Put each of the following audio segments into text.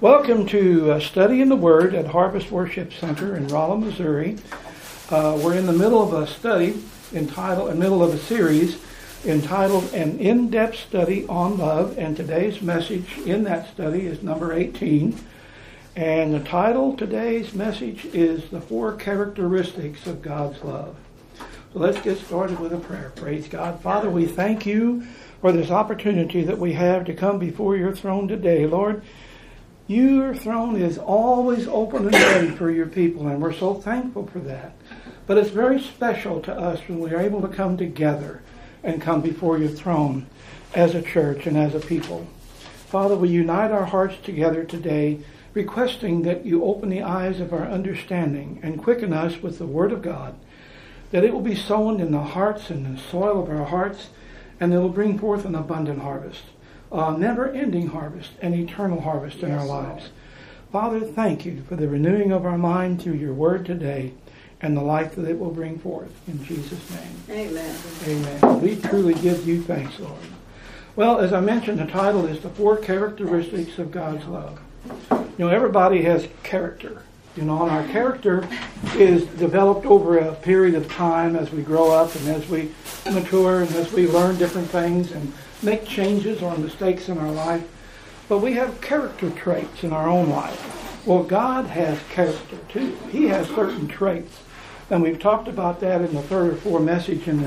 Welcome to Study in the Word at Harvest Worship Center in Rolla, Missouri. We're in the middle of a study middle of a series entitled An In-Depth Study on Love, and today's message in that study is number 18. And the title today's message is The Four Characteristics of God's Love. So let's get started with a prayer. Praise God. Father, we thank you for this opportunity that we have to come before your throne today. Lord, your throne is always open and ready for your people, and we're so thankful for that. But it's very special to us when we are able to come together and come before your throne as a church and as a people. Father, we unite our hearts together today, requesting that you open the eyes of our understanding and quicken us with the Word of God, that it will be sown in the hearts and the soil of our hearts, and it will bring forth an abundant harvest. A never-ending harvest, an eternal harvest in our lives. Father, thank you for the renewing of our mind through your word today and the life that it will bring forth. In Jesus' name. Amen. Amen. We truly give you thanks, Lord. Well, as I mentioned, the title is The Four Characteristics of God's Love. You know, everybody has character. You know, and our character is developed over a period of time as we grow up and as we mature and as we learn different things and make changes or mistakes in our life. But we have character traits in our own life. Well, God has character too. He has certain traits. And we've talked about that in the third or fourth message in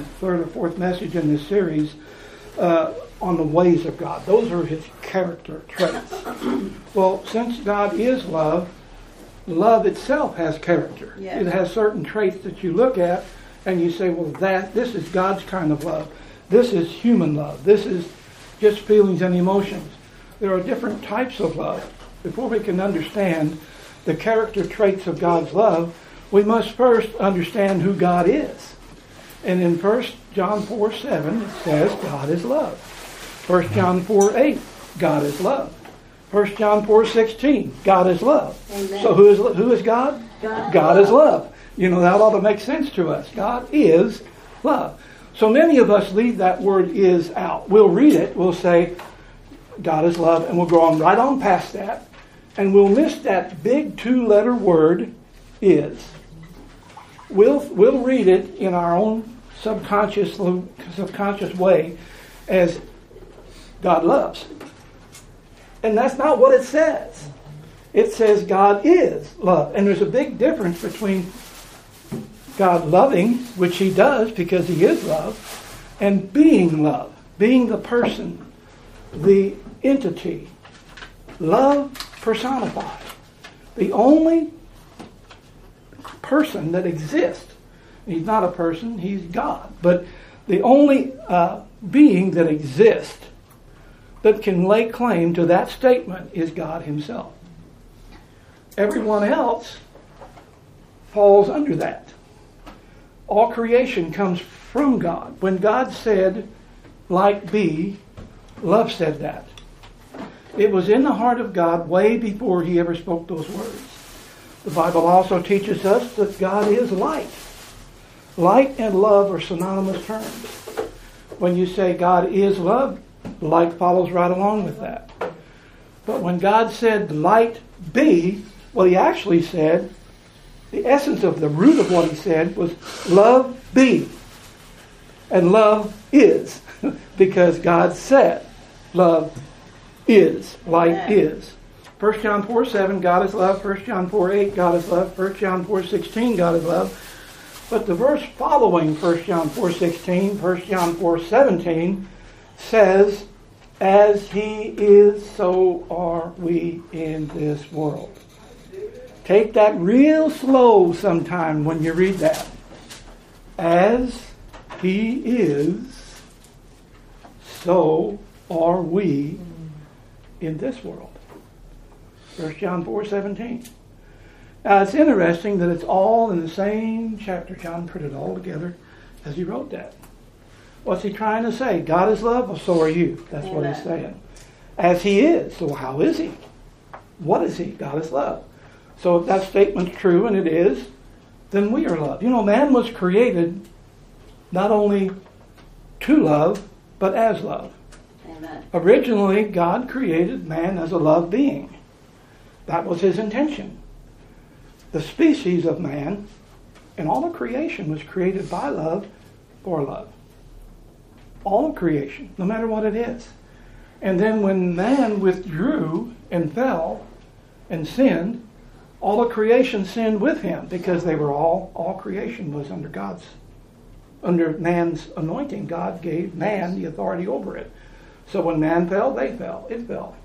this series on the ways of God. Those are his character traits. Well, since God is love, love itself has character. Yes. It has certain traits that you look at and you say, well, this is God's kind of love. This is human love. This is just feelings and emotions. There are different types of love. Before we can understand the character traits of God's love, we must first understand who God is. And in 1 John 4:7, it says God is love. 1 John 4:8, God is love. 1 John 4:16, God is love. Amen. So who is God? God is love. You know, that ought to make sense to us. God is love. So many of us leave that word is out. We'll read it, we'll say, God is love, and we'll go on right on past that, and we'll miss that big two-letter word, is. We'll read it in our own subconscious way as God loves. And that's not what it says. It says God is love. And there's a big difference between God loving, which he does because he is love, and being love, being the person, the entity, love personified. The only person that exists, he's not a person, he's God, but the only being that exists that can lay claim to that statement is God himself. Everyone else falls under that. All creation comes from God. When God said, "Light be," love said that. It was in the heart of God way before he ever spoke those words. The Bible also teaches us that God is light. Light and love are synonymous terms. When you say God is love, light follows right along with that. But when God said, "Light be," well, he actually said, the essence of the root of what he said was, "Love be." And love is, because God said, love is, light is. 1 John 4:7, God is love. 1 John 4:8, God is love. 1 John 4:16, God is love. But the verse following 1 John 4:16, 1 John 4:17, says, "As he is, so are we in this world." Take that real slow sometime when you read that. As he is, so are we in this world. 1 John 4:17. Now it's interesting that it's all in the same chapter. John put it all together as he wrote that. What's he trying to say? God is love, well, so are you. That's Amen. what he's saying. As he is, so how is he? What is he? God is love. So if that statement's true, and it is, then we are love. You know, man was created not only to love, but as love. Amen. Originally, God created man as a love being. That was his intention. The species of man and all of creation was created by love, for love. All of creation, no matter what it is. And then when man withdrew and fell and sinned, all of creation sinned with him, because they were all creation was under man's anointing. God gave man the authority over it. So when man fell, they fell. It fell.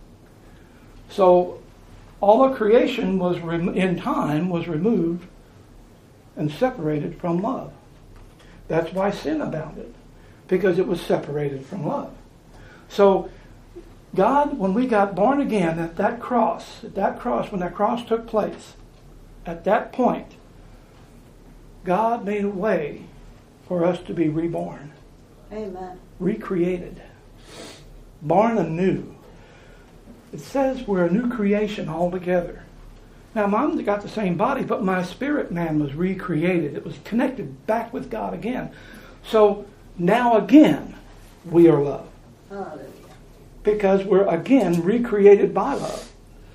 So all of creation was in time was removed and separated from love. That's why sin abounded, because it was separated from love. So God, when we got born again, when that cross took place, at that point, God made a way for us to be reborn. Amen. Recreated. Born anew. It says we're a new creation altogether. Now, Mom's got the same body, but my spirit man was recreated. It was connected back with God again. So now again, we are love. Hallelujah. Because we're again recreated by love.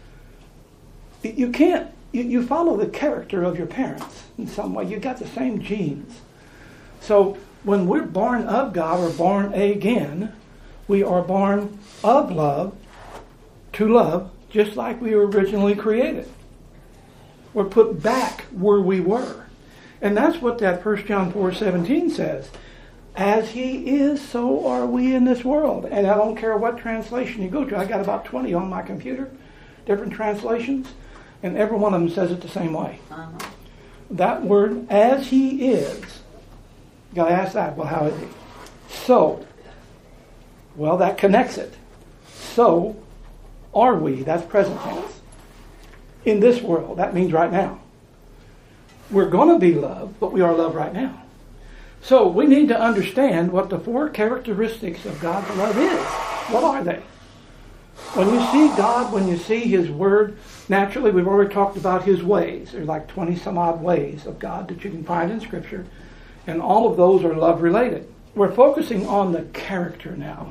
You can't, you follow the character of your parents in some way. You got the same genes. So when we're born of God or born again, we are born of love to love, just like we were originally created. We're put back where we were. And that's what that 1 John 4:17 says. As he is, so are we in this world. And I don't care what translation you go to. I got about 20 on my computer, different translations, and every one of them says it the same way. Uh-huh. That word, as he is, you got to ask that, well, how is he? So, well, that connects it. So are we. That's present tense. In this world, that means right now. We're going to be loved, but we are loved right now. So we need to understand what the 4 characteristics of God's love is. What are they? When you see God, when you see His Word, naturally we've already talked about His ways. There's like 20 some odd ways of God that you can find in Scripture. And all of those are love related. We're focusing on the character now,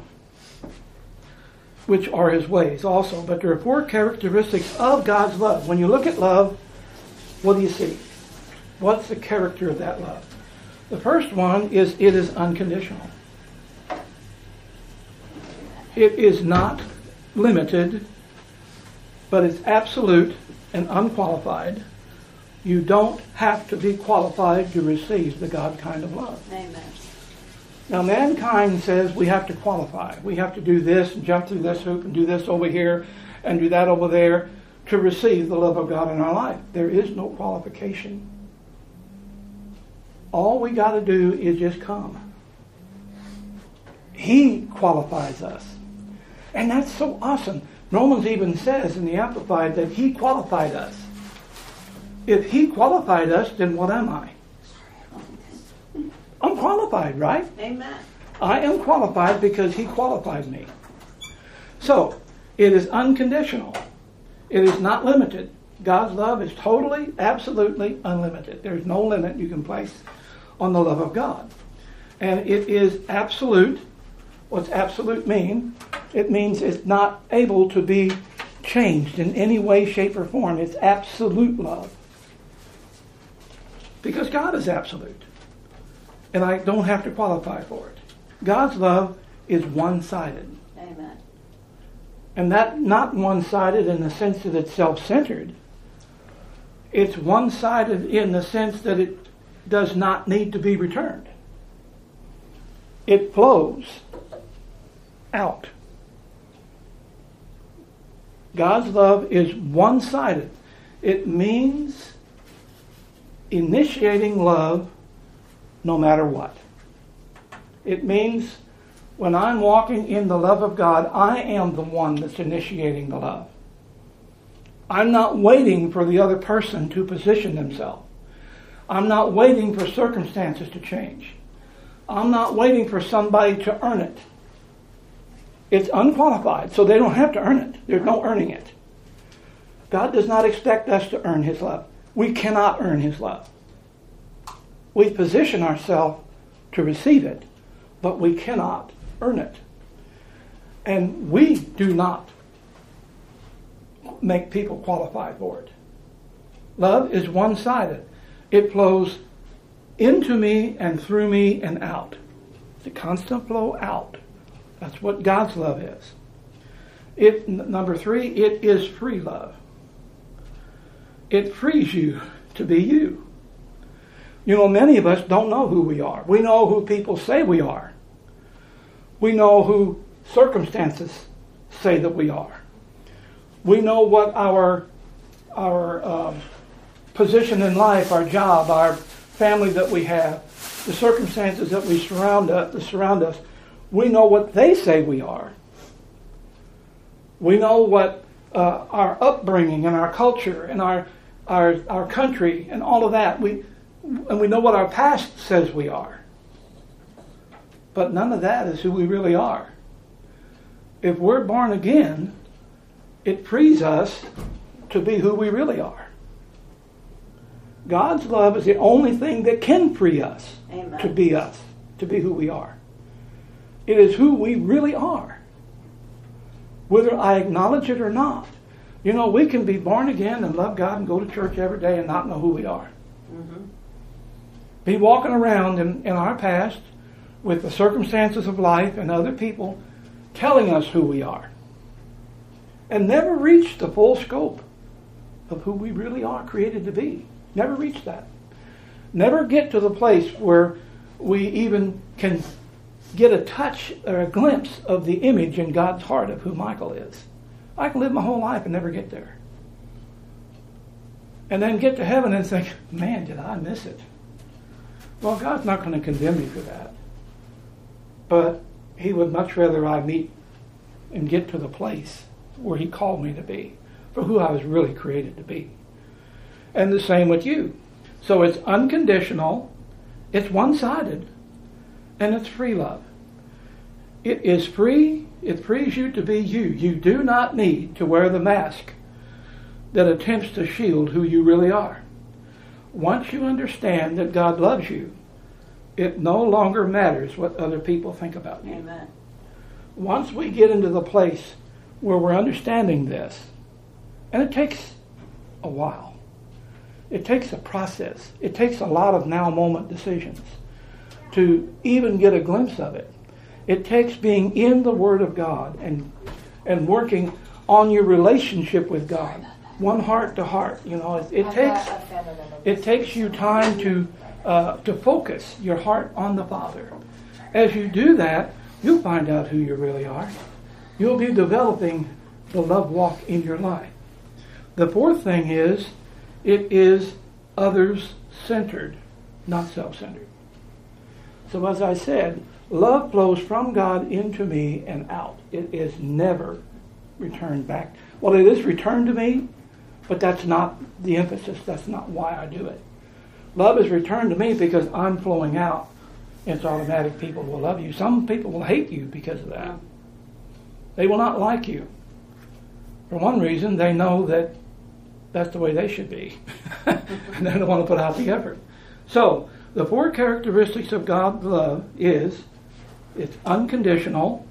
which are His ways also. But there are 4 characteristics of God's love. When you look at love, what do you see? What's the character of that love? The first one is it is unconditional. It is not limited, but it's absolute and unqualified. You don't have to be qualified to receive the God kind of love. Amen. Now, mankind says we have to qualify. We have to do this and jump through this hoop and do this over here and do that over there to receive the love of God in our life. There is no qualification. All we got to do is just come. He qualifies us. And that's so awesome. Romans even says in the Amplified that He qualified us. If He qualified us, then what am I? I'm qualified, right? Amen. I am qualified because He qualified me. So, it is unconditional. It is not limited. God's love is totally, absolutely unlimited. There's no limit you can place on the love of God. And it is absolute. What's absolute mean? It means it's not able to be changed in any way, shape, or form. It's absolute love. Because God is absolute. And I don't have to qualify for it. God's love is one-sided. Amen. And that not one-sided in the sense that it's self-centered. It's one-sided in the sense that it does not need to be returned. It flows out. God's love is one-sided. It means initiating love no matter what. It means when I'm walking in the love of God, I am the one that's initiating the love. I'm not waiting for the other person to position themselves. I'm not waiting for circumstances to change. I'm not waiting for somebody to earn it. It's unqualified, so they don't have to earn it. There's no earning it. God does not expect us to earn His love. We cannot earn His love. We position ourselves to receive it, but we cannot earn it. And we do not make people qualify for it. Love is one-sided. It flows into me and through me and out. It's a constant flow out. That's what God's love is. Number 3, it is free love. It frees you to be you. You know, many of us don't know who we are. We know who people say we are. We know who circumstances say that we are. We know what our position in life, our job, our family that we have, the circumstances that surround us. We know what they say we are. We know what our upbringing and our culture and our country and all of that. And we know what our past says we are. But none of that is who we really are. If we're born again, it frees us to be who we really are. God's love is the only thing that can free us. Amen. To be us, to be who we are. It is who we really are, whether I acknowledge it or not. You know, we can be born again and love God and go to church every day and not know who we are. Mm-hmm. Be walking around in our past with the circumstances of life and other people telling us who we are, and never reach the full scope of who we really are created to be. Never reach that. Never get to the place where we even can get a touch or a glimpse of the image in God's heart of who Michael is. I can live my whole life and never get there. And then get to heaven and think, man, did I miss it? Well, God's not going to condemn me for that. But He would much rather I meet and get to the place where He called me to be, for who I was really created to be. And the same with you. So it's unconditional, it's one-sided, and it's free love. It is free. It frees you to be you. You do not need to wear the mask that attempts to shield who you really are. Once you understand that God loves you, it no longer matters what other people think about you. Amen. Once we get into the place where we're understanding this, and it takes a while. It takes a process. It takes a lot of now-moment decisions to even get a glimpse of it. It takes being in the Word of God and working on your relationship with God, one heart to heart. You know, it takes you time to focus your heart on the Father. As you do that, you'll find out who you really are. You'll be developing the love walk in your life. The fourth thing is, it is others-centered, not self-centered. So as I said, love flows from God into me and out. It is never returned back. Well, it is returned to me, but that's not the emphasis. That's not why I do it. Love is returned to me because I'm flowing out. It's automatic. People will love you. Some people will hate you because of that. They will not like you. For one reason, they know that that's the way they should be. And they don't want to put out the effort. So, the four characteristics of God's love is, it's unconditional,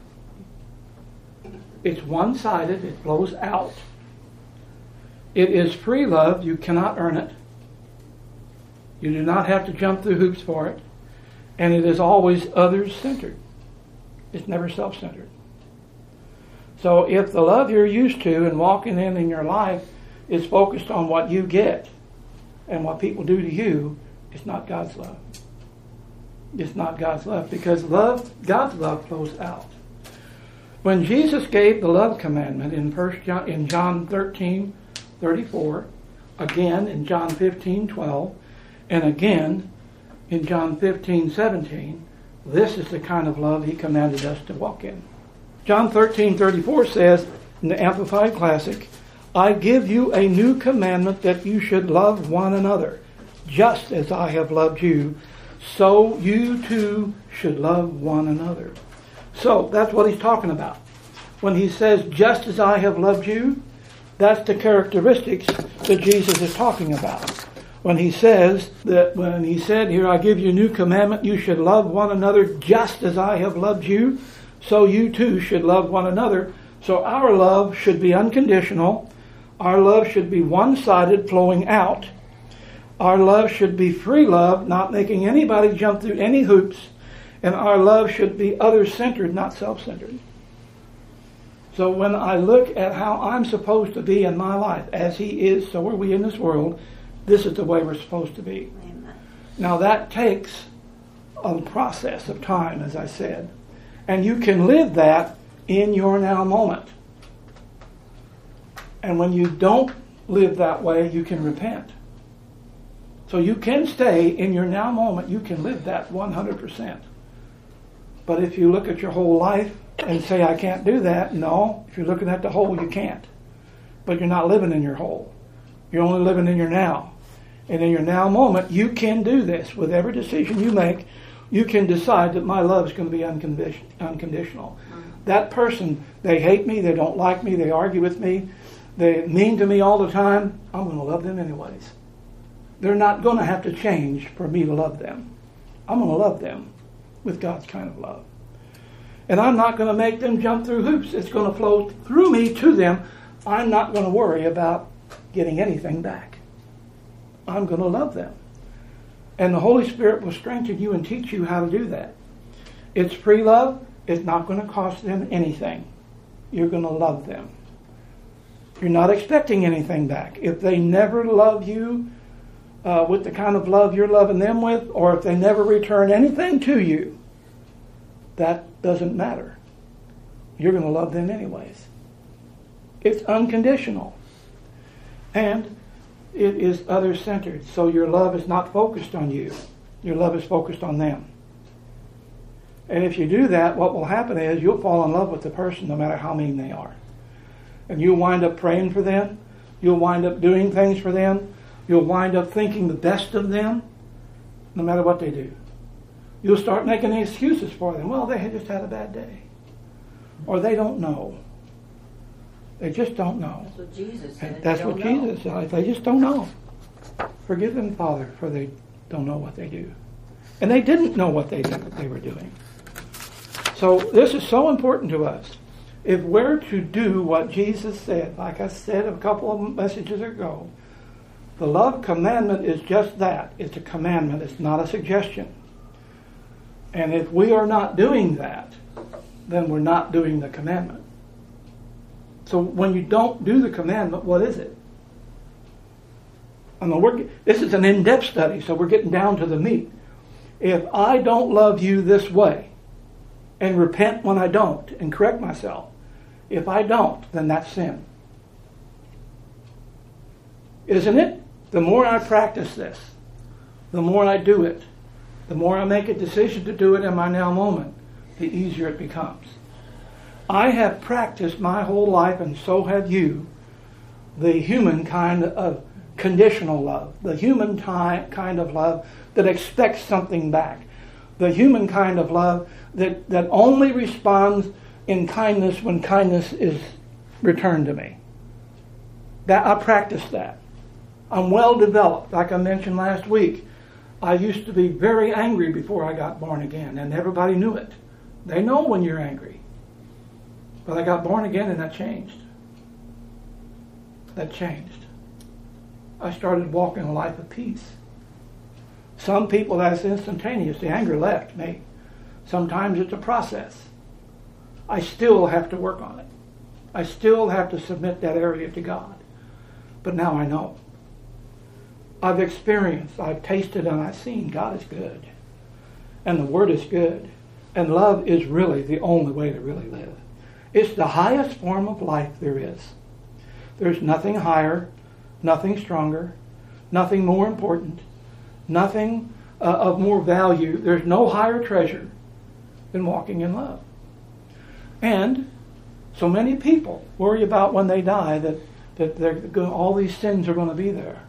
it's one-sided, it flows out, it is free love, you cannot earn it, you do not have to jump through hoops for it, and it is always others-centered. It's never self-centered. So if the love you're used to and walking in your life is focused on what you get and what people do to you, it's not God's love. It's not God's love, because God's love flows out. When Jesus gave the love commandment in John 13:34, again in John 15:12, and again in John 15:17, this is the kind of love He commanded us to walk in. John 13:34 says in the Amplified Classic, I give you a new commandment that you should love one another. Just as I have loved you, so you too should love one another. So that's what He's talking about. When He says, just as I have loved you, that's the characteristics that Jesus is talking about. When He says that, when He said here, I give you a new commandment, you should love one another just as I have loved you, so you too should love one another. So our love should be unconditional. Our love should be one-sided, flowing out. Our love should be free love, not making anybody jump through any hoops. And our love should be other-centered, not self-centered. So when I look at how I'm supposed to be in my life, as He is, so are we in this world, this is the way we're supposed to be. Amen. Now that takes a process of time, as I said. And you can live that in your now moment. And when you don't live that way, you can repent. So you can stay in your now moment. You can live that 100%. But if you look at your whole life and say, I can't do that, no. If you're looking at the whole, you can't. But you're not living in your whole. You're only living in your now. And in your now moment, you can do this. With every decision you make, you can decide that my love is going to be unconditional. That person, they hate me, they don't like me, they argue with me, they're mean to me all the time, I'm going to love them anyways. They're not going to have to change for me to love them. I'm going to love them with God's kind of love. And I'm not going to make them jump through hoops. It's going to flow through me to them. I'm not going to worry about getting anything back. I'm going to love them. And the Holy Spirit will strengthen you and teach you how to do that. It's free love. It's not going to cost them anything. You're going to love them. You're not expecting anything back. If they never love you with the kind of love you're loving them with, or if they never return anything to you, that doesn't matter. You're going to love them anyways. It's unconditional. And it is other-centered. So your love is not focused on you. Your love is focused on them. And if you do that, what will happen is you'll fall in love with the person no matter how mean they are. And you'll wind up praying for them. You'll wind up doing things for them. You'll wind up thinking the best of them no matter what they do. You'll start making excuses for them. Well, they had just had a bad day. Or they don't know. They just don't know. That's what Jesus said. And that's what Jesus said. They just don't know. Forgive them, Father, for they don't know what they do. And they didn't know what they were doing. So this is so important to us. If we're to do what Jesus said, like I said a couple of messages ago, the love commandment is just that. It's a commandment. It's not a suggestion. And if we are not doing that, then we're not doing the commandment. So when you don't do the commandment, what is it? I mean, this is an in-depth study, so we're getting down to the meat. If I don't love you this way, and repent when I don't, and correct myself, if I don't, then that's sin. Isn't it? The more I practice this, the more I do it, the more I make a decision to do it in my now moment, the easier it becomes. I have practiced my whole life, and so have you, the human kind of conditional love, the human kind of love that expects something back, the human kind of love that only responds in kindness when kindness is returned to me. That I practice that. I'm well developed. Like I mentioned last week, I used to be very angry before I got born again, and everybody knew it. They know when you're angry. But I got born again, and that changed. That changed. I started walking a life of peace. Some people, that's instantaneous. The anger left me. Sometimes it's a process. I still have to work on it. I still have to submit that area to God. But now I know. I've experienced, I've tasted, and I've seen God is good. And the Word is good. And love is really the only way to really live. It's the highest form of life there is. There's nothing higher, nothing stronger, nothing more important, nothing of more value. There's no higher treasure than walking in love. And so many people worry about when they die that all these sins are going to be there.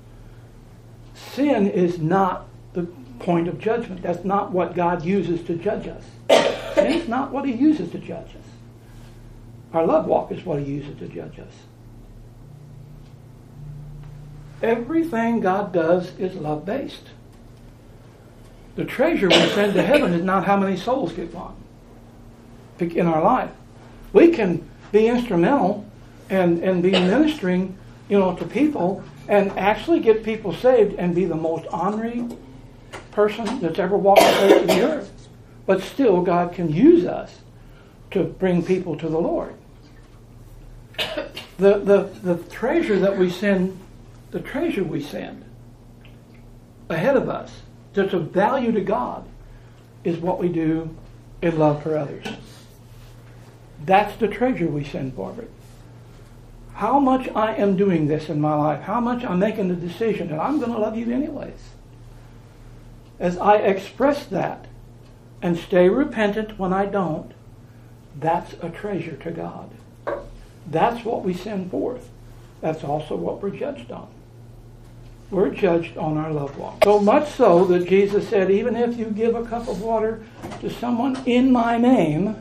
Sin is not the point of judgment. That's not what God uses to judge us. Sin is not what He uses to judge us. Our love walk is what He uses to judge us. Everything God does is love-based. The treasure we send to heaven is not how many souls get won in our life. We can be instrumental and be ministering, to people and actually get people saved and be the most honoring person that's ever walked the face of the earth. But still, God can use us to bring people to the Lord. The treasure that we send, the treasure we send ahead of us, that's of value to God, is what we do in love for others. That's the treasure we send forward. How much I am doing this in my life, how much I'm making the decision that I'm going to love you anyways. As I express that and stay repentant when I don't, that's a treasure to God. That's what we send forth. That's also what we're judged on. We're judged on our love walk. So much so that Jesus said, even if you give a cup of water to someone in my name,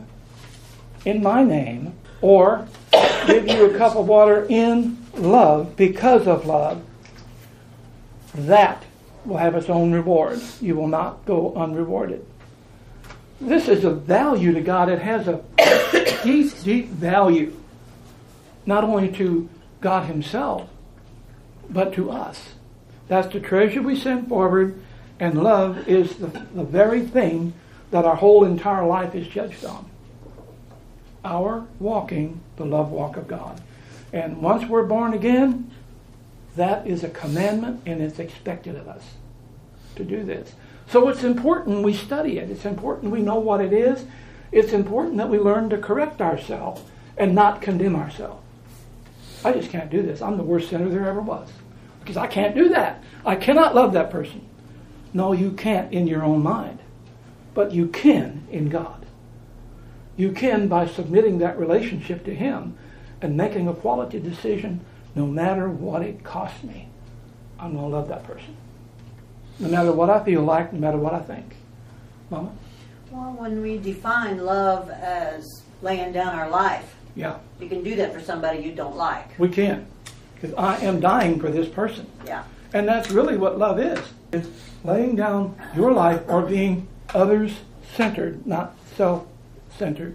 or give you a cup of water in love, because of love, that will have its own reward. You will not go unrewarded. This is a value to God. It has a deep, deep value, not only to God himself, but to us. That's the treasure we send forward, and love is the very thing that our whole entire life is judged on. Our walking the love walk of God. And once we're born again, that is a commandment, and it's expected of us to do this. So it's important we study it. It's important we know what it is. It's important that we learn to correct ourselves and not condemn ourselves. I just can't do this. I'm the worst sinner there ever was. Because I can't do that. I cannot love that person. No, you can't in your own mind. But you can in God. You can by submitting that relationship to him and making a quality decision, no matter what it costs me. I'm going to love that person. No matter what I feel like, no matter what I think. Mama? Well, when we define love as laying down our life, yeah, you can do that for somebody you don't like. We can. Because I am dying for this person. Yeah. And that's really what love is. It's laying down your life or being others-centered, not self-centered.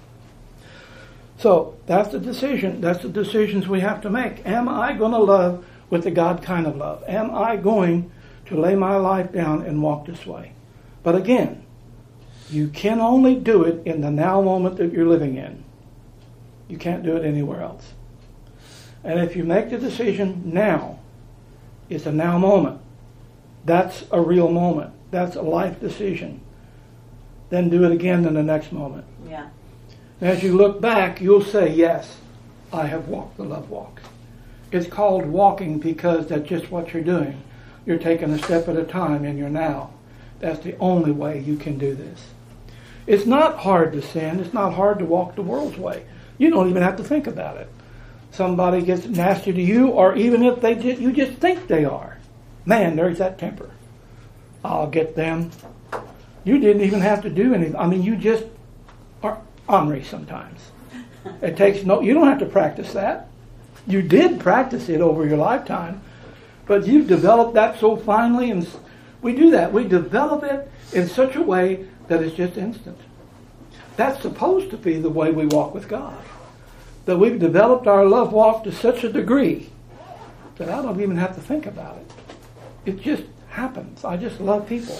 So that's the decision. That's the decisions we have to make. Am I going to love with the God kind of love? Am I going to lay my life down and walk this way? But again, you can only do it in the now moment that you're living in. You can't do it anywhere else. And if you make the decision now, it's a now moment. That's a real moment. That's a life decision. Then do it again in the next moment. Yeah. And as you look back, you'll say, yes, I have walked the love walk. It's called walking because that's just what you're doing. You're taking a step at a time in your now. That's the only way you can do this. It's not hard to sin. It's not hard to walk the world's way. You don't even have to think about it. Somebody gets nasty to you, or even if they did, you just think they are. Man, there's that temper. I'll get them. You didn't even have to do anything. I mean, you just are ornery sometimes. It takes you don't have to practice that. You did practice it over your lifetime, but you developed that so finely, and we do that. We develop it in such a way that it's just instant. That's supposed to be the way we walk with God. That we've developed our love walk to such a degree that I don't even have to think about it. It just happens. I just love people.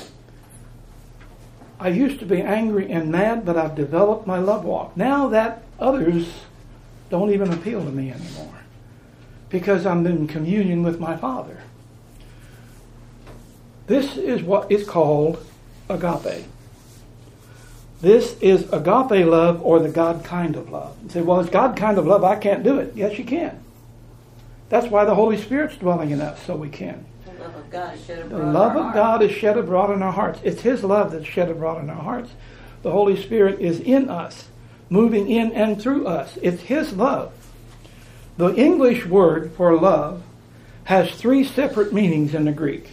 I used to be angry and mad, but I've developed my love walk. Now that others don't even appeal to me anymore because I'm in communion with my Father. This is what is called agape. This is agape love, or the God kind of love. You say, well, it's God kind of love, I can't do it. Yes, you can. That's why the Holy Spirit's dwelling in us, so we can. The love of God is shed abroad The love of God is shed abroad in our hearts. It's his love that's shed abroad in our hearts. The Holy Spirit is in us, moving in and through us. It's his love. The English word for love has 3 separate meanings in the Greek.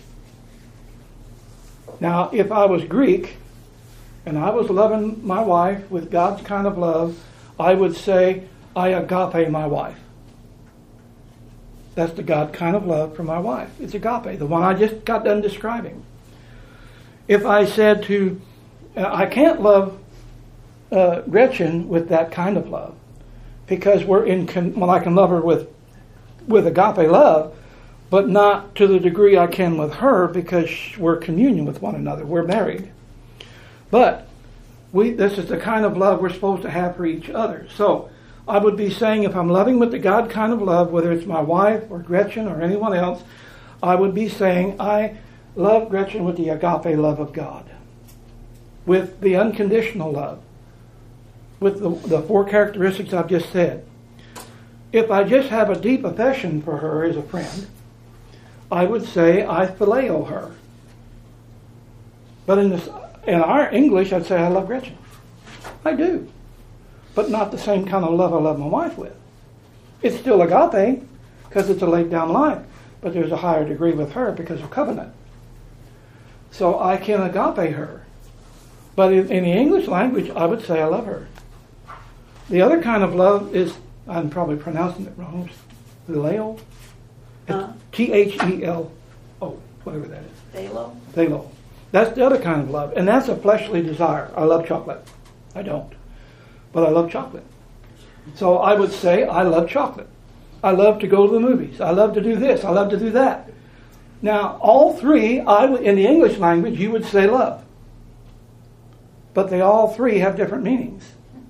Now, if I was Greek, and I was loving my wife with God's kind of love, I would say, I agape my wife. That's the God kind of love for my wife. It's agape, the one I just got done describing. If I said I can't love Gretchen with that kind of love, because I can love her with agape love, but not to the degree I can with her because we're communion with one another. We're married. But this is the kind of love we're supposed to have for each other. So I would be saying, if I'm loving with the God kind of love, whether it's my wife or Gretchen or anyone else, I would be saying, I love Gretchen with the agape love of God, with the unconditional love, with the 4 characteristics I've just said. If I just have a deep affection for her as a friend, I would say I phileo her. But in our English, I'd say I love Gretchen. I do. But not the same kind of love I love my wife with. It's still agape, because it's a laid down life. But there's a higher degree with her because of covenant. So I can agape her. But in the English language, I would say I love her. The other kind of love is, I'm probably pronouncing it wrong, phileo. Thelo, whatever that is. Thelo. That's the other kind of love. And that's a fleshly desire. I love chocolate. I don't. But I love chocolate. So I would say I love chocolate. I love to go to the movies. I love to do this. I love to do that. Now, all three, in the English language, you would say love. But they all three have different meanings.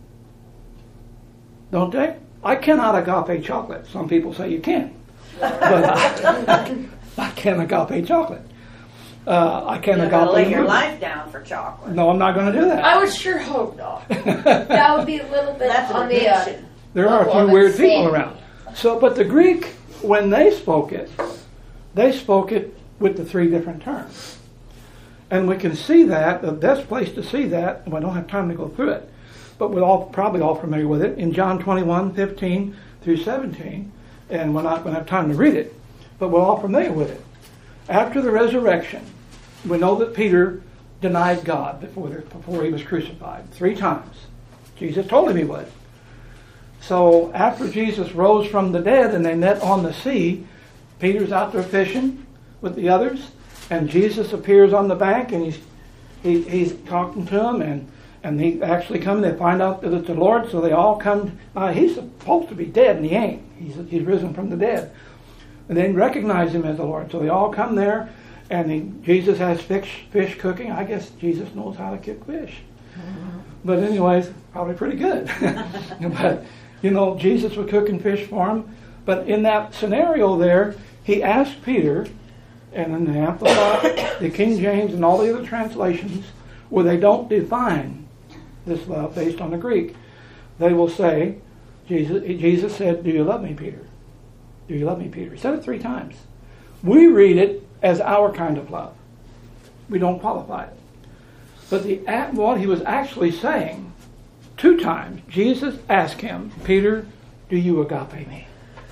Don't they? I cannot agape chocolate. Some people say you can. But I can agape chocolate. I can agape. You're lay your life down for chocolate. No, I'm not going to do that. I would sure hope not. That would be a little bit on the. There are a few weird people around. So, but the Greek, when they spoke it with the 3 different terms. And we can see that, the best place to see that, and we don't have time to go through it, but we're probably all familiar with it, in John 21:15 through 17, and we're not going to have time to read it, but we're all familiar with it. After the resurrection, we know that Peter denied God before he was crucified 3 times. Jesus told him he would. So after Jesus rose from the dead and they met on the sea, Peter's out there fishing with the others, and Jesus appears on the bank, and he's talking to them, and he actually come. They find out that it's the Lord, so they all come. He's supposed to be dead, and he ain't. He's risen from the dead, and they recognize him as the Lord. So they all come there, and Jesus has fish cooking. I guess Jesus knows how to cook fish, but anyways, probably pretty good. But Jesus was cooking fish for him. But in that scenario there, he asked Peter, and in the Amplified, the King James, and all the other translations, where they don't define this love based on the Greek, they will say, Jesus said, "Do you love me, Peter? Do you love me, Peter?" He said it 3 times. We read it as our kind of love. We don't qualify it. But what he was actually saying, 2 times, Jesus asked him, "Peter, do you agape me?"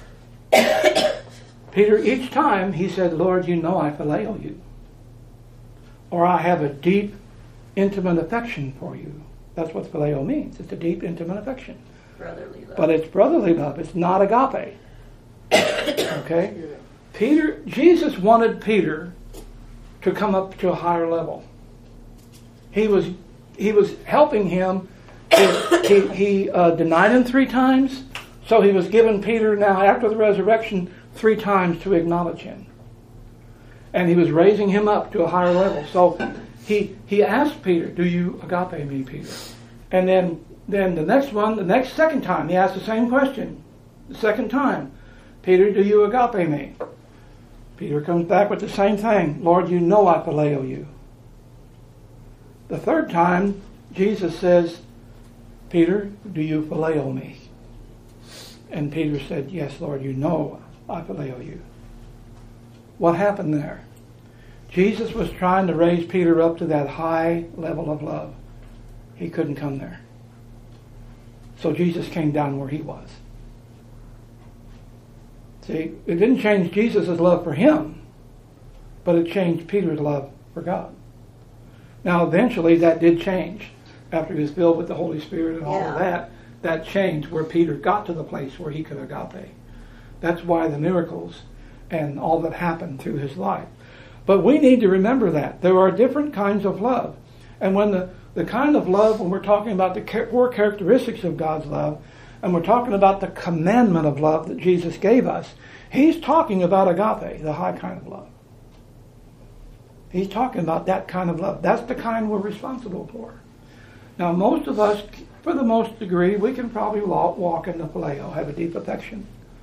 Peter, each time, he said, "Lord, you know I phileo you." Or I have a deep, intimate affection for you. That's what phileo means. It's a deep, intimate affection. Brotherly love. But it's brotherly love. It's not agape. Okay? Jesus wanted Peter to come up to a higher level. He was helping him. He denied him 3 times. So he was giving Peter now, after the resurrection, 3 times to acknowledge him. And he was raising him up to a higher level. So he asked Peter, "Do you agape me, Peter?" And then the second time, he asked the same question. The second time, "Peter, do you agape me?" Peter comes back with the same thing. "Lord, you know I phileo you." The third time, Jesus says, "Peter, do you phileo me?" And Peter said, "Yes, Lord, you know I phileo you." What happened there? Jesus was trying to raise Peter up to that high level of love. He couldn't come there. So Jesus came down where he was. See, it didn't change Jesus' love for him, but it changed Peter's love for God. Now, eventually, that did change. After he was filled with the Holy Spirit and all of that, that changed where Peter got to the place where he could agape. That's why the miracles and all that happened through his life. But we need to remember that. There are different kinds of love. And when the kind of love, when we're talking about the 4 characteristics of God's love, and we're talking about the commandment of love that Jesus gave us, he's talking about agape, the high kind of love. He's talking about that kind of love. That's the kind we're responsible for. Now, most of us, for the most degree, we can probably walk in the phileo, have a deep affection.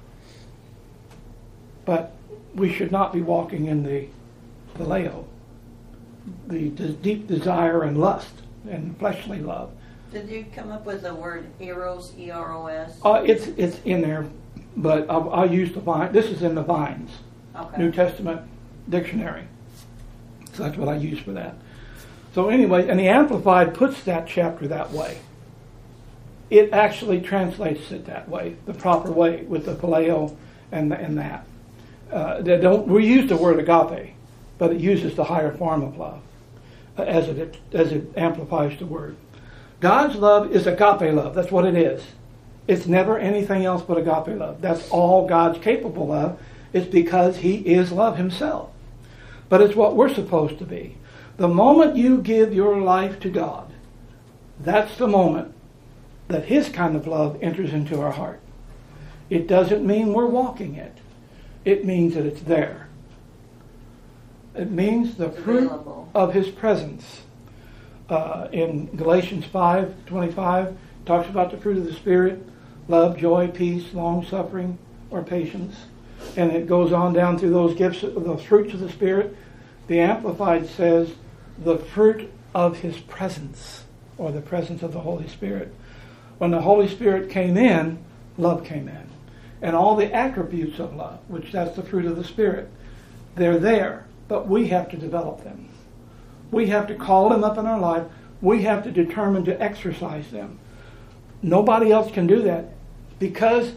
But we should not be walking in the phileo, the deep desire and lust and fleshly love. Did you come up with the word eros, E-R-O-S? It's in there, but I'll use the Vine. This is in the Vines, Okay. New Testament dictionary. So that's what I use for that. So anyway, and the Amplified puts that chapter that way. It actually translates it that way, the proper way, with the phileo and that. We use the word agape, but it uses the higher form of love as it amplifies the word. God's love is agape love. That's what it is. It's never anything else but agape love. That's all God's capable of. It's because he is love himself. But it's what we're supposed to be. The moment you give your life to God, that's the moment that his kind of love enters into our heart. It doesn't mean we're walking it. It means that it's there. It means the fruit of his presence. In Galatians 5:25, talks about the fruit of the Spirit: love, joy, peace, long-suffering, or patience. And it goes on down through those gifts, the fruits of the Spirit. The Amplified says the fruit of his presence, or the presence of the Holy Spirit. When the Holy Spirit came in, love came in. And all the attributes of love, which that's the fruit of the Spirit, they're there, but we have to develop them. We have to call them up in our life. We have to determine to exercise them. Nobody else can do that because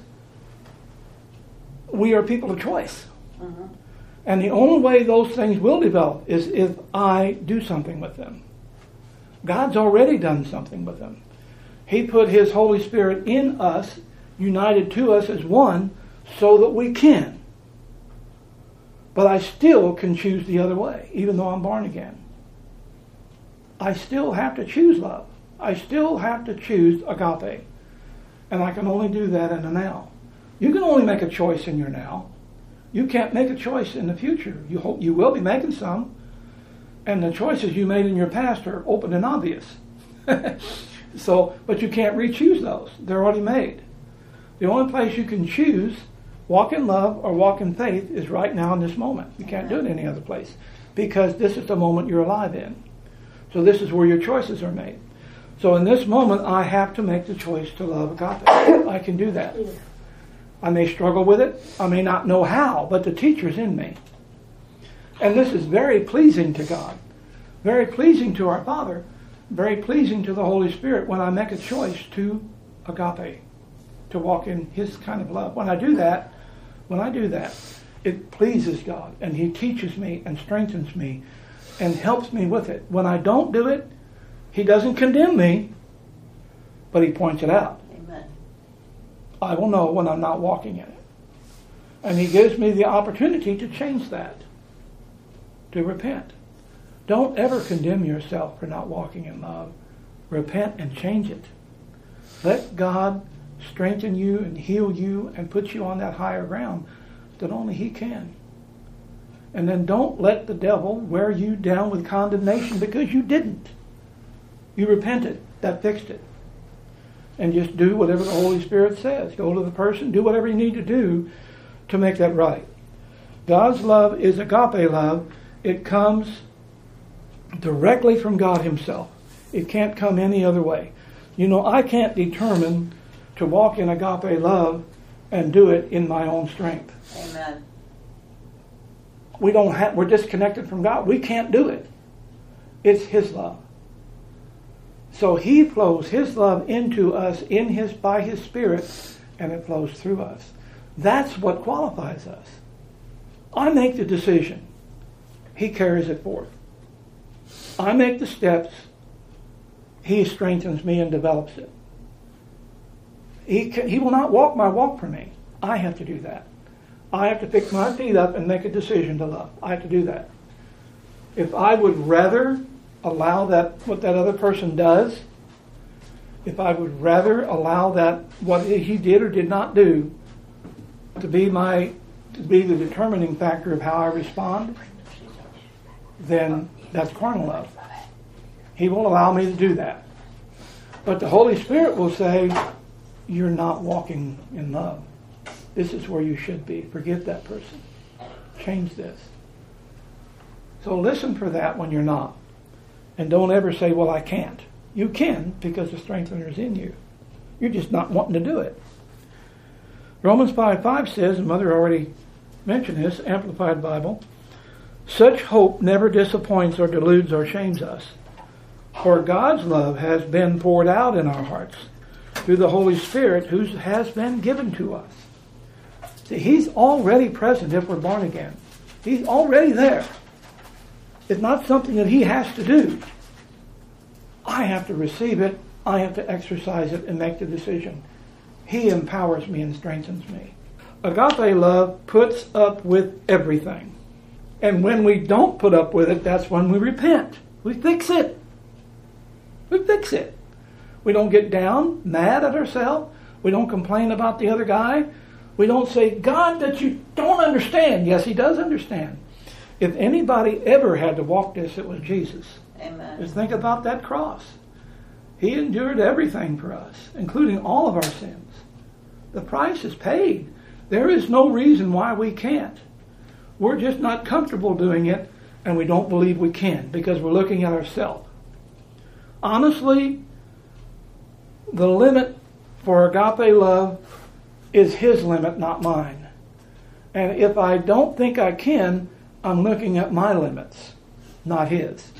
we are people of choice. Mm-hmm. And the only way those things will develop is if I do something with them. God's already done something with them. He put his Holy Spirit in us, united to us as one, so that we can. But I still can choose the other way, even though I'm born again. I still have to choose love. I still have to choose agape. And I can only do that in the now. You can only make a choice in your now. You can't make a choice in the future. You will be making some. And the choices you made in your past are open and obvious. But you can't re-choose those. They're already made. The only place you can choose, walk in love or walk in faith, is right now in this moment. You can't do it any other place because this is the moment you're alive in. So this is where your choices are made. So in this moment, I have to make the choice to love agape. I can do that. I may struggle with it. I may not know how, but the teacher's in me. And this is very pleasing to God, very pleasing to our Father, very pleasing to the Holy Spirit when I make a choice to agape, to walk in his kind of love. When I do that, it pleases God, and he teaches me and strengthens me and helps me with it. When I don't do it, he doesn't condemn me, but he points it out. Amen. I will know when I'm not walking in it. And he gives me the opportunity to change that, to repent. Don't ever condemn yourself for not walking in love. Repent and change it. Let God strengthen you and heal you and put you on that higher ground that only he can. And then don't let the devil wear you down with condemnation because you didn't. You repented. That fixed it. And just do whatever the Holy Spirit says. Go to the person, do whatever you need to do to make that right. God's love is agape love. It comes directly from God himself. It can't come any other way. You know, I can't determine to walk in agape love and do it in my own strength. Amen. We're disconnected from God. We can't do it. It's his love. So he flows his love into us by his Spirit, and it flows through us. That's what qualifies us. I make the decision. He carries it forth. I make the steps. He strengthens me and develops it. He will not walk my walk for me. I have to do that. I have to pick my feet up and make a decision to love. I have to do that. If I would rather allow what that other person does, if I would rather allow that, what he did or did not do, to be the determining factor of how I respond, then that's carnal love. He won't allow me to do that. But the Holy Spirit will say, you're not walking in love. This is where you should be. Forget that person. Change this. So listen for that when you're not. And don't ever say, well, I can't. You can, because the strengthener is in you. You're just not wanting to do it. Romans 5:5 says, and Mother already mentioned this, Amplified Bible, such hope never disappoints or deludes or shames us. For God's love has been poured out in our hearts through the Holy Spirit who has been given to us. See, He's already present if we're born again. He's already there. It's not something that He has to do. I have to receive it. I have to exercise it and make the decision. He empowers me and strengthens me. Agape love puts up with everything. And when we don't put up with it, that's when we repent. We fix it. We fix it. We don't get down, mad at ourselves. We don't complain about the other guy. We don't say, God, that you don't understand. Yes, He does understand. If anybody ever had to walk this, it was Jesus. Amen. Just think about that cross. He endured everything for us, including all of our sins. The price is paid. There is no reason why we can't. We're just not comfortable doing it, and we don't believe we can because we're looking at ourselves. Honestly, the limit for agape love is His limit, not mine. And if I don't think I can, I'm looking at my limits, not His.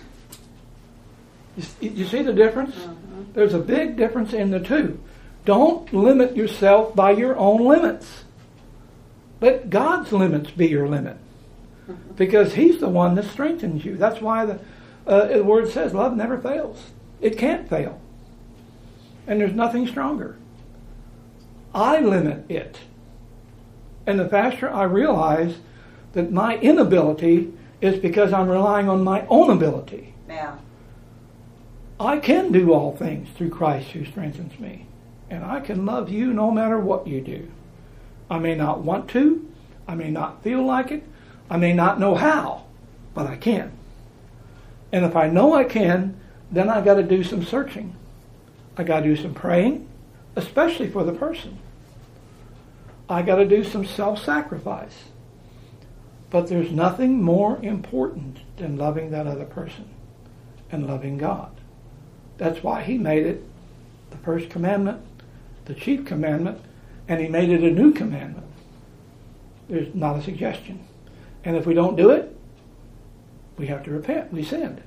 You see the difference? Mm-hmm. There's a big difference in the two. Don't limit yourself by your own limits. Let God's limits be your limit. Because He's the one that strengthens you. That's why the Word says love never fails. It can't fail. And there's nothing stronger. I limit it. And the faster I realize that my inability is because I'm relying on my own ability. Yeah. I can do all things through Christ who strengthens me. And I can love you no matter what you do. I may not want to. I may not feel like it. I may not know how. But I can. And if I know I can, then I got to do some searching. I got to do some praying, especially for the person. I got to do some self-sacrifice. But there's nothing more important than loving that other person and loving God. That's why He made it the first commandment, the chief commandment, and He made it a new commandment. There's not a suggestion. And if we don't do it, we have to repent. We sinned.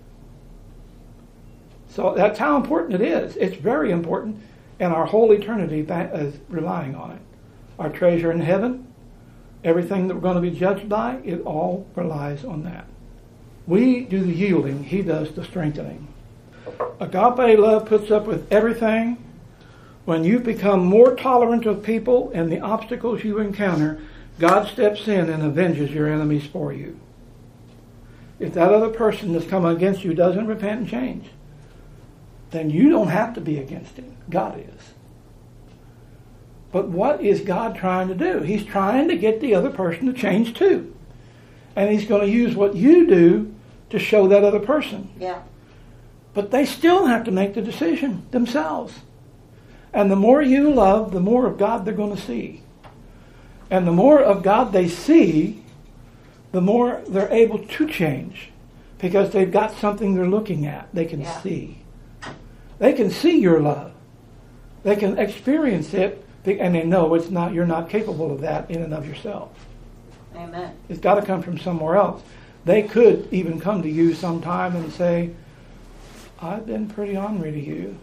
So that's how important it is. It's very important, and our whole eternity is relying on it. Our treasure in heaven, everything that we're going to be judged by, it all relies on that. We do the yielding. He does the strengthening. Agape love puts up with everything. When you become more tolerant of people and the obstacles you encounter, God steps in and avenges your enemies for you. If that other person that's come against you doesn't repent and change, then you don't have to be against him. God is. But what is God trying to do? He's trying to get the other person to change too. And He's going to use what you do to show that other person. Yeah. But they still have to make the decision themselves. And the more you love, the more of God they're going to see. And the more of God they see, the more they're able to change. Because they've got something they're looking at. They can see. They can see your love. They can experience it, and they know it's not. You're not capable of that in and of yourself. Amen. It's got to come from somewhere else. They could even come to you sometime and say, I've been pretty ornery to you.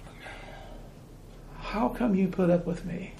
How come you put up with me?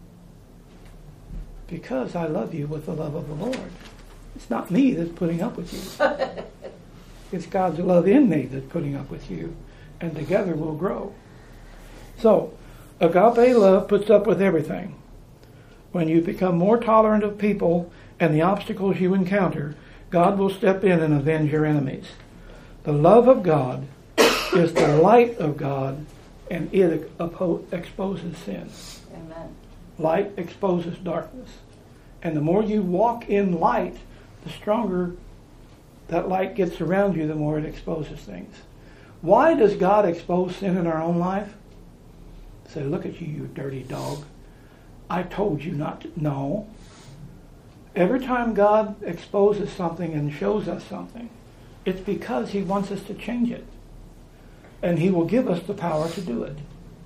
Because I love you with the love of the Lord. It's not me that's putting up with you. It's God's love in me that's putting up with you. And together we'll grow. So, agape love puts up with everything. When you become more tolerant of people and the obstacles you encounter, God will step in and avenge your enemies. The love of God is the light of God and it exposes sin. Amen. Light exposes darkness. And the more you walk in light, the stronger that light gets around you, the more it exposes things. Why does God expose sin in our own life? Say, look at you, you dirty dog. I told you not to. No. Every time God exposes something and shows us something, it's because he wants us to change it. And he will give us the power to do it.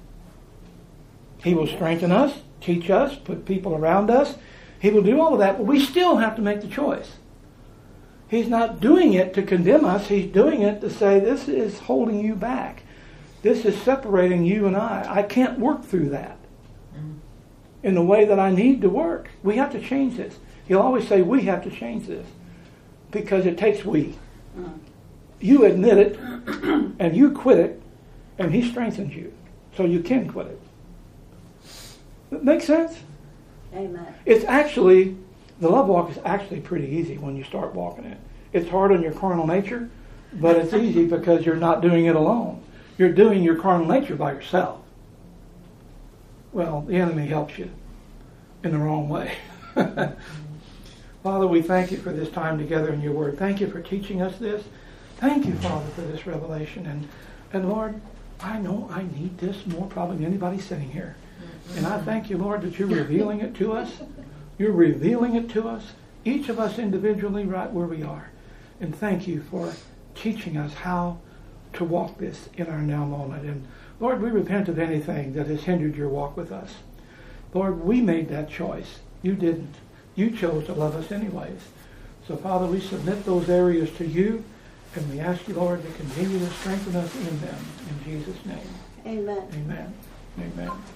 He will strengthen us, teach us, put people around us. He will do all of that, but we still have to make the choice. He's not doing it to condemn us. He's doing it to say, this is holding you back. This is separating you and I. I can't work through that in the way that I need to work. We have to change this. He'll always say, we have to change this because it takes we. You admit it and you quit it, and he strengthens you so you can quit it. That makes sense? Amen. It's actually, the love walk is actually pretty easy when you start walking it. It's hard on your carnal nature, but it's easy because you're not doing it alone. You're doing your carnal nature by yourself. Well, the enemy helps you in the wrong way. Father, we thank you for this time together in your word. Thank you for teaching us this. Thank you, Father, for this revelation. And Lord, I know I need this more probably than anybody sitting here. And I thank you, Lord, that you're revealing it to us. You're revealing it to us, each of us individually right where we are. And thank you for teaching us how to walk this in our now moment. And Lord, we repent of anything that has hindered your walk with us. Lord, we made that choice. You didn't. You chose to love us anyways. So, Father, we submit those areas to you, and we ask you, Lord, to continue to strengthen us in them. In Jesus' name. Amen. Amen. Amen.